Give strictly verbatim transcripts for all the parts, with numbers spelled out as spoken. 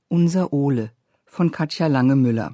Unser Ole von Katja Lange-Müller.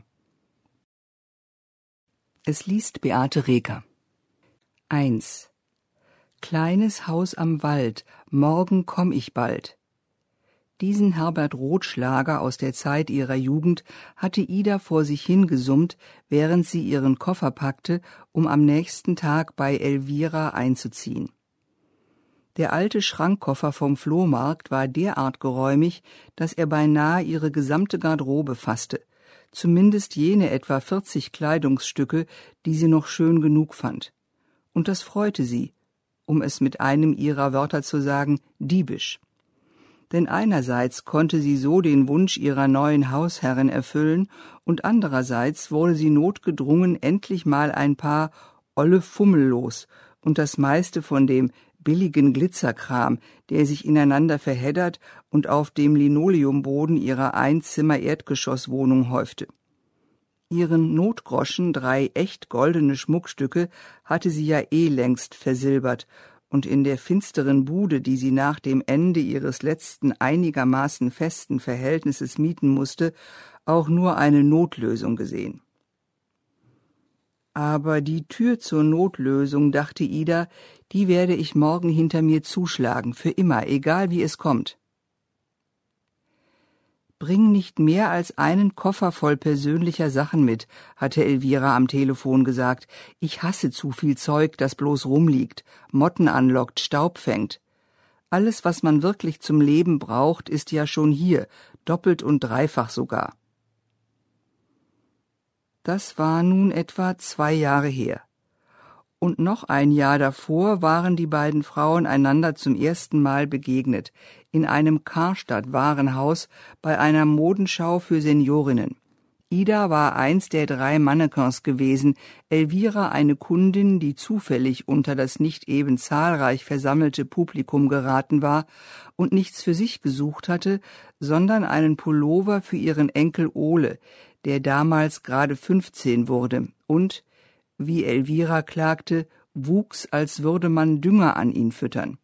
Es liest Beate Reker. eins. Kleines Haus am Wald, morgen komm ich bald. Diesen Herbert Roth-Schlager aus der Zeit ihrer Jugend hatte Ida vor sich hingesummt, während sie ihren Koffer packte, um am nächsten Tag bei Elvira einzuziehen. Der alte Schrankkoffer vom Flohmarkt war derart geräumig, dass er beinahe ihre gesamte Garderobe fasste, zumindest jene etwa vierzig Kleidungsstücke, die sie noch schön genug fand. Und das freute sie, um es mit einem ihrer Wörter zu sagen, diebisch. Denn einerseits konnte sie so den Wunsch ihrer neuen Hausherrin erfüllen und andererseits wurde sie notgedrungen endlich mal ein paar olle Fummel los und das meiste von dem billigen Glitzerkram, der sich ineinander verheddert und auf dem Linoleumboden ihrer Einzimmer-Erdgeschosswohnung häufte. Ihren Notgroschen, drei echt goldene Schmuckstücke, hatte sie ja eh längst versilbert und in der finsteren Bude, die sie nach dem Ende ihres letzten einigermaßen festen Verhältnisses mieten musste, auch nur eine Notlösung gesehen. Aber die Tür zur Notlösung, dachte Ida, die werde ich morgen hinter mir zuschlagen, für immer, egal wie es kommt. Bring nicht mehr als einen Koffer voll persönlicher Sachen mit, hatte Elvira am Telefon gesagt. Ich hasse zu viel Zeug, das bloß rumliegt, Motten anlockt, Staub fängt. Alles, was man wirklich zum Leben braucht, ist ja schon hier, doppelt und dreifach sogar. Das war nun etwa zwei Jahre her. Und noch ein Jahr davor waren die beiden Frauen einander zum ersten Mal begegnet, in einem Karstadt-Warenhaus bei einer Modenschau für Seniorinnen. Ida war eins der drei Mannequins gewesen, Elvira eine Kundin, die zufällig unter das nicht eben zahlreich versammelte Publikum geraten war und nichts für sich gesucht hatte, sondern einen Pullover für ihren Enkel Ole, der damals gerade fünfzehn wurde und, wie Elvira klagte, wuchs, als würde man Dünger an ihn füttern.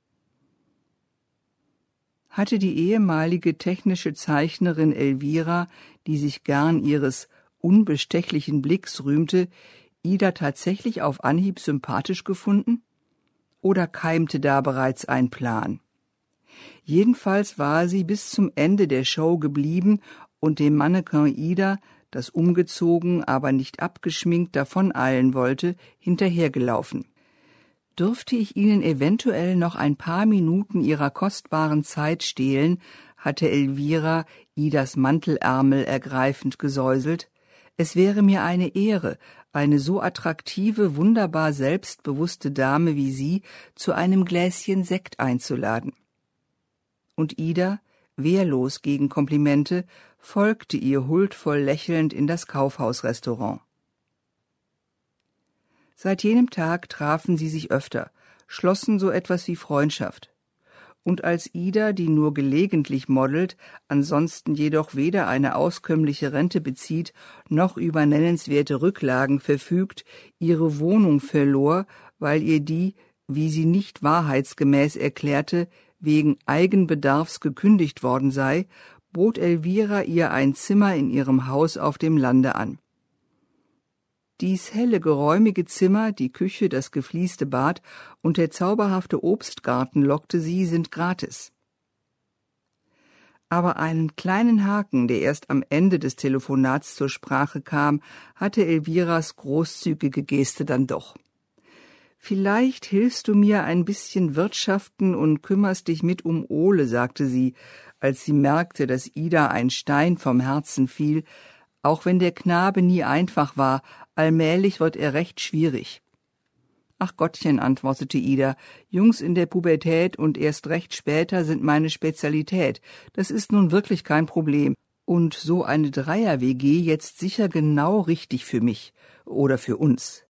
Hatte die ehemalige technische Zeichnerin Elvira, die sich gern ihres unbestechlichen Blicks rühmte, Ida tatsächlich auf Anhieb sympathisch gefunden? Oder keimte da bereits ein Plan? Jedenfalls war sie bis zum Ende der Show geblieben und dem Mannequin Ida, das umgezogen, aber nicht abgeschminkt davoneilen wollte, hinterhergelaufen. Dürfte ich Ihnen eventuell noch ein paar Minuten Ihrer kostbaren Zeit stehlen, hatte Elvira Idas Mantelärmel ergreifend gesäuselt. Es wäre mir eine Ehre, eine so attraktive, wunderbar selbstbewusste Dame wie Sie zu einem Gläschen Sekt einzuladen. Und Ida, wehrlos gegen Komplimente, folgte ihr huldvoll lächelnd in das Kaufhausrestaurant. Seit jenem Tag trafen sie sich öfter, schlossen so etwas wie Freundschaft. Und als Ida, die nur gelegentlich modelt, ansonsten jedoch weder eine auskömmliche Rente bezieht, noch über nennenswerte Rücklagen verfügt, ihre Wohnung verlor, weil ihr die, wie sie nicht wahrheitsgemäß erklärte, wegen Eigenbedarfs gekündigt worden sei, bot Elvira ihr ein Zimmer in ihrem Haus auf dem Lande an. Dies helle, geräumige Zimmer, die Küche, das gefließte Bad und der zauberhafte Obstgarten, lockte sie, sind gratis. Aber einen kleinen Haken, der erst am Ende des Telefonats zur Sprache kam, hatte Elviras großzügige Geste dann doch. »Vielleicht hilfst du mir ein bisschen wirtschaften und kümmerst dich mit um Ole«, sagte sie, als sie merkte, dass Ida ein Stein vom Herzen fiel. Auch wenn der Knabe nie einfach war, allmählich wird er recht schwierig. »Ach Gottchen«, antwortete Ida, »Jungs in der Pubertät und erst recht später sind meine Spezialität. Das ist nun wirklich kein Problem. Und so eine Dreier-W G jetzt sicher genau richtig für mich oder für uns.«